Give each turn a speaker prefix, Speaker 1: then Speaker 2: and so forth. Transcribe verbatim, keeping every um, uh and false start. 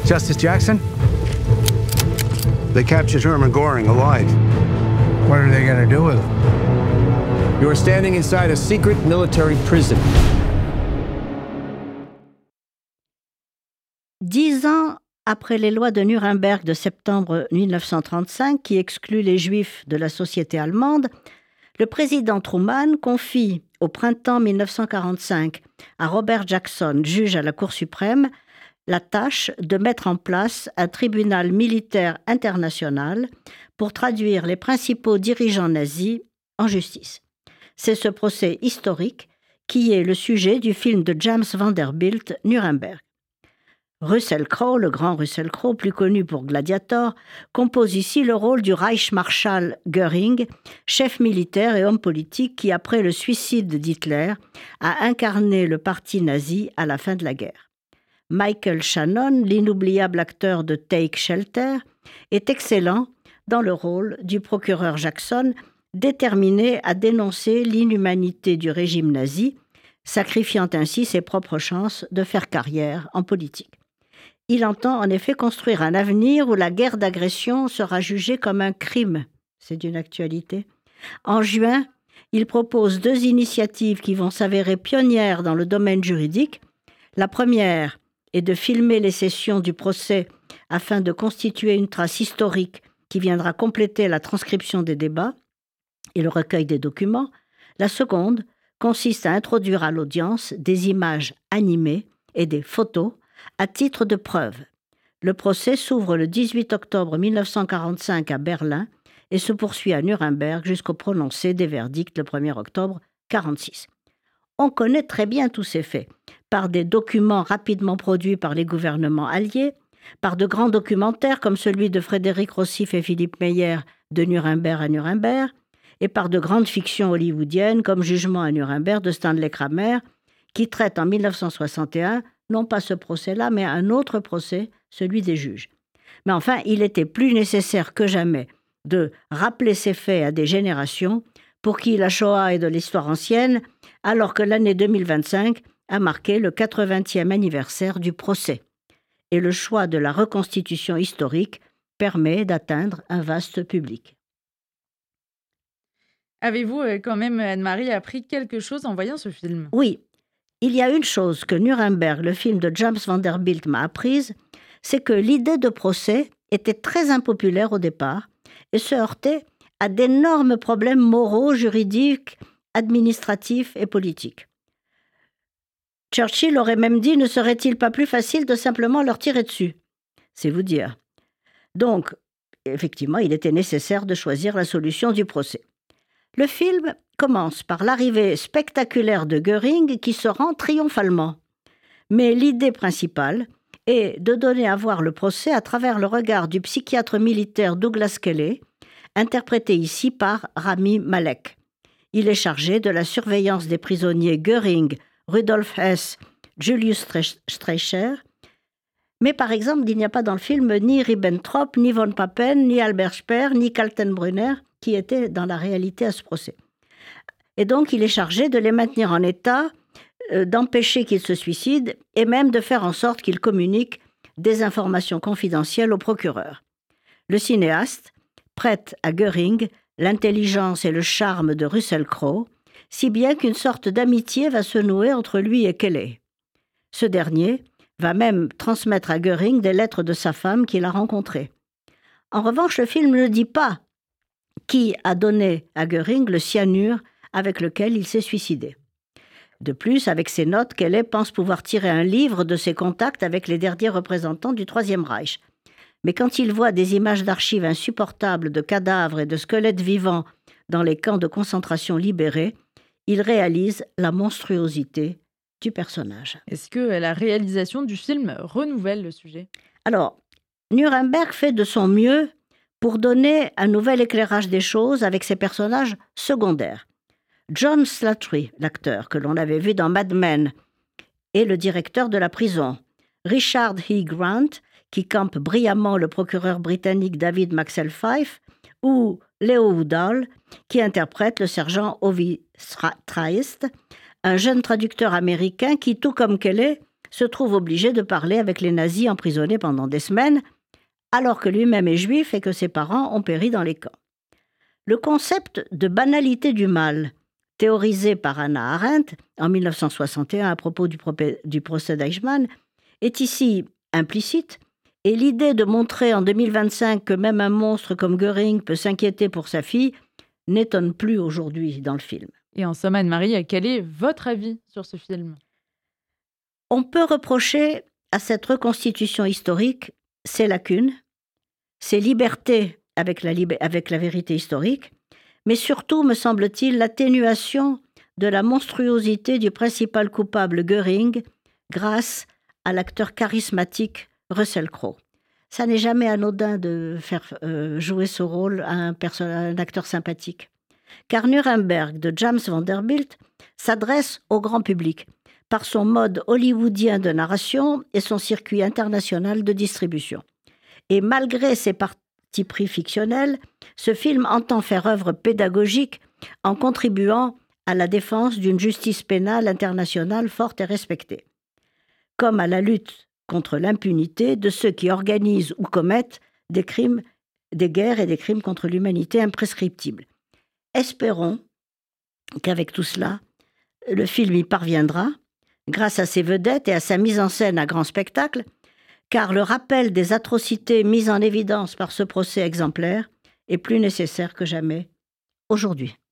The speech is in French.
Speaker 1: Justice Jackson?
Speaker 2: They captured Herman Goring alive.
Speaker 1: What are they going to do with him? You are standing inside a secret military prison.
Speaker 3: Dix ans après les lois de Nuremberg de septembre dix-neuf cent trente-cinq qui excluent les Juifs de la société allemande, le président Truman confie au printemps dix-neuf cent quarante-cinq à Robert Jackson, juge à la Cour suprême, la tâche de mettre en place un tribunal militaire international pour traduire les principaux dirigeants nazis en justice. C'est ce procès historique qui est le sujet du film de James Vanderbilt, Nuremberg. Russell Crowe, le grand Russell Crowe, plus connu pour Gladiator, compose ici le rôle du Reichsmarschall Göring, chef militaire et homme politique qui, après le suicide d'Hitler, a incarné le parti nazi à la fin de la guerre. Michael Shannon, l'inoubliable acteur de Take Shelter, est excellent dans le rôle du procureur Jackson, déterminé à dénoncer l'inhumanité du régime nazi, sacrifiant ainsi ses propres chances de faire carrière en politique. Il entend en effet construire un avenir où la guerre d'agression sera jugée comme un crime. C'est d'une actualité. En juin, il propose deux initiatives qui vont s'avérer pionnières dans le domaine juridique. La première est de filmer les sessions du procès afin de constituer une trace historique qui viendra compléter la transcription des débats et le recueil des documents. La seconde consiste à introduire à l'audience des images animées et des photos à titre de preuve. Le procès s'ouvre le dix-huit octobre dix-neuf cent quarante-cinq à Berlin et se poursuit à Nuremberg jusqu'au prononcé des verdicts le premier octobre mille neuf cent quarante-six. On connaît très bien tous ces faits, par des documents rapidement produits par les gouvernements alliés, par de grands documentaires comme celui de Frédéric Rossif et Philippe Meyer de Nuremberg à Nuremberg, et par de grandes fictions hollywoodiennes comme Jugement à Nuremberg de Stanley Kramer, qui traite en dix-neuf cent soixante et un, non pas ce procès-là, mais un autre procès, celui des juges. Mais enfin, il était plus nécessaire que jamais de rappeler ces faits à des générations pour qui la Shoah est de l'histoire ancienne, alors que l'année deux mille vingt-cinq a marqué le quatre-vingtième anniversaire du procès. Et le choix de la reconstitution historique permet d'atteindre un vaste public.
Speaker 4: Avez-vous euh, quand même, Anne-Marie, appris quelque chose en voyant ce film ?
Speaker 3: Oui, il y a une chose que Nuremberg, le film de James Vanderbilt, m'a apprise, c'est que l'idée de procès était très impopulaire au départ et se heurtait à d'énormes problèmes moraux, juridiques, administratifs et politiques. Churchill aurait même dit « Ne serait-il pas plus facile de simplement leur tirer dessus ?» C'est vous dire. Donc, effectivement, il était nécessaire de choisir la solution du procès. Le film commence par l'arrivée spectaculaire de Göring qui se rend triomphalement. Mais l'idée principale est de donner à voir le procès à travers le regard du psychiatre militaire Douglas Kelly, interprété ici par Rami Malek. Il est chargé de la surveillance des prisonniers Göring, Rudolf Hess, Julius Streicher. Mais par exemple, il n'y a pas dans le film ni Ribbentrop, ni von Papen, ni Albert Speer, ni Kaltenbrunner, qui étaient dans la réalité à ce procès. Et donc, il est chargé de les maintenir en état, euh, d'empêcher qu'ils se suicident et même de faire en sorte qu'ils communiquent des informations confidentielles au procureur. Le cinéaste prête à Göring l'intelligence et le charme de Russell Crowe, si bien qu'une sorte d'amitié va se nouer entre lui et Kelly. Ce dernier va même transmettre à Göring des lettres de sa femme qu'il a rencontrées. En revanche, le film ne dit pas qui a donné à Göring le cyanure avec lequel il s'est suicidé. De plus, avec ses notes, Kelly pense pouvoir tirer un livre de ses contacts avec les derniers représentants du Troisième Reich. Mais quand il voit des images d'archives insupportables de cadavres et de squelettes vivants dans les camps de concentration libérés, il réalise la monstruosité du personnage.
Speaker 4: Est-ce que la réalisation du film renouvelle le sujet ?
Speaker 3: Alors, Nuremberg fait de son mieux pour donner un nouvel éclairage des choses avec ses personnages secondaires. John Slattery, l'acteur que l'on avait vu dans Mad Men, est le directeur de la prison. Richard E. Grant, qui campe brillamment le procureur britannique David Maxwell Fyfe, ou Leo Woodall, qui interprète le sergent Ovi Triest, un jeune traducteur américain qui, tout comme Kelly, se trouve obligé de parler avec les nazis emprisonnés pendant des semaines, alors que lui-même est juif et que ses parents ont péri dans les camps. Le concept de banalité du mal, théorisé par Hannah Arendt en mille neuf cent soixante et un à propos du, du procès d'Eichmann, est ici implicite, et l'idée de montrer en deux mille vingt-cinq que même un monstre comme Göring peut s'inquiéter pour sa fille n'étonne plus aujourd'hui dans le film.
Speaker 4: Et en somme, Anne-Marie, quel est votre avis sur ce film ?
Speaker 3: On peut reprocher à cette reconstitution historique ses lacunes, ses libertés avec la, lib- avec la vérité historique, mais surtout, me semble-t-il, l'atténuation de la monstruosité du principal coupable Göring grâce à l'acteur charismatique Russell Crowe. Ça n'est jamais anodin de faire euh, jouer ce rôle à un, perso- à un acteur sympathique. Car Nuremberg de James Vanderbilt s'adresse au grand public par son mode hollywoodien de narration et son circuit international de distribution. Et malgré ses partis pris fictionnels, ce film entend faire œuvre pédagogique en contribuant à la défense d'une justice pénale internationale forte et respectée, comme à la lutte contre l'impunité de ceux qui organisent ou commettent des crimes, des guerres et des crimes contre l'humanité imprescriptibles. Espérons qu'avec tout cela, le film y parviendra, grâce à ses vedettes et à sa mise en scène à grand spectacle, car le rappel des atrocités mises en évidence par ce procès exemplaire est plus nécessaire que jamais aujourd'hui.